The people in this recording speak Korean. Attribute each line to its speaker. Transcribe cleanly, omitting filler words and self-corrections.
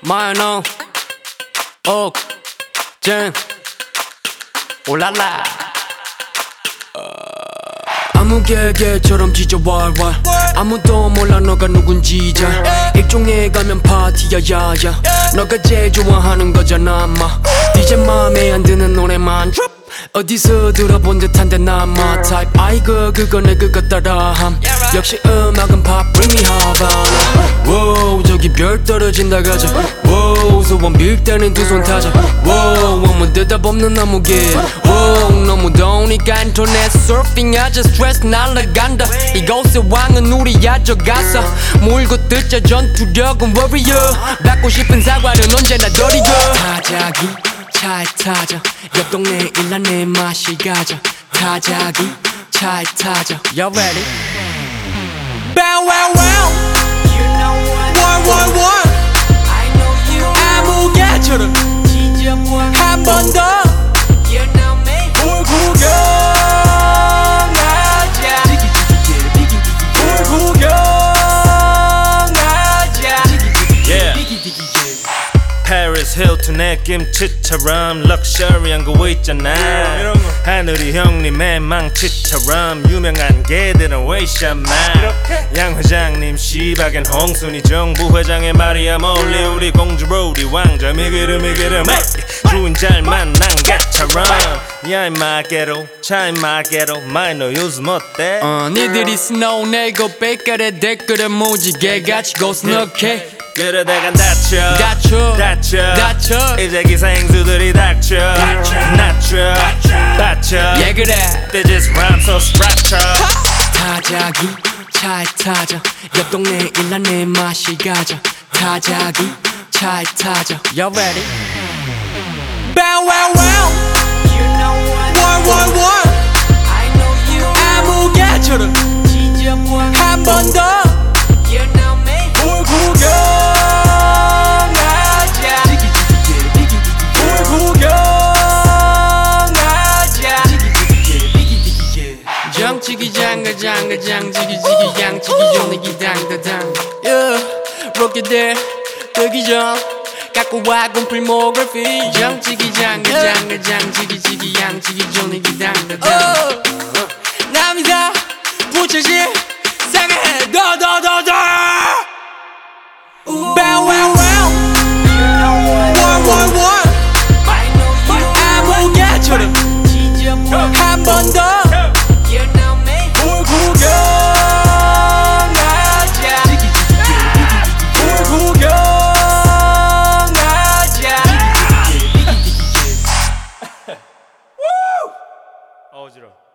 Speaker 1: 마야노 옥젠 올랄라 아무 개개처럼 짖어 왈왈 아무도 몰라 너가 누군지 잘 일종의 가면 파티야 야야 너가 제일 좋아하는 거잖아 아마 이제 맘에 안 드는 노래만 drop 어디서 들어본 듯한데 난 my type 아이고 그거 내 그거 따라함 역시 음악은 pop bring me Havana wow 저기 별 떨어진다 가자 wow 소원 빌 때는 두 손 타자 wow 아무 대답 없는 아무개 wow 너무 더우니까 인터넷 서핑하자 스트레스 날라간다 이곳의 왕은 우리야 저 가서 몰고 뜯자 전투력은 warrior 받고 싶은 사과는 언제나 더리고 타자기 차에 타자 옆 동네 일란에 마실 가자 타자기 차에 타자 You ready? Bow wow wow You know what One one one I know you 아무 개처럼 한 번 더 You know me 뭘 구경하자 뭘 구경하자
Speaker 2: Yeah Paris Hilton의 김치처럼 럭셔리한 거 있잖아 하늘이 형님의 망치처럼 유명한 개들은 웨이샤만 양 회장님 시박엔 홍순이 정부 회장의 마리아 몰리 우리 공주 로리 왕자 미기름 주인 잘 만난 개처럼 야 임마 개로 차 임마 개로 마이 너 요즘 어때?
Speaker 1: 니들이 스노우 내고 빽깔에 댓글에 무지개 같이 고스넉해
Speaker 2: 그래 내가 다쳐 이제 기생수들이 닥쳐 낮춰
Speaker 1: 예 그래
Speaker 2: They just rhyme so structured
Speaker 1: 타자기 차에 타자 옆 동네 일란에 마실 가자 타자기 차에 타자 You ready? Bow wow wow You know what One one one I know you 아무 개처럼 한 번 더 You know me 뭘 구경하자 뭘 구경하자 정치기 장가 장지기 양치기 용리기 당다당 Yeah 로켓들 뜨기 전 갖고 와 곰필 필모그래피 정치기 장가 장지기 양치기 용리기 당다당 남이다 부채질 상해 더더더더 Bow wow wow One one one 아무 개처럼 한 번 더 뭘 구경하자 뭘 구경하자
Speaker 2: 어지러워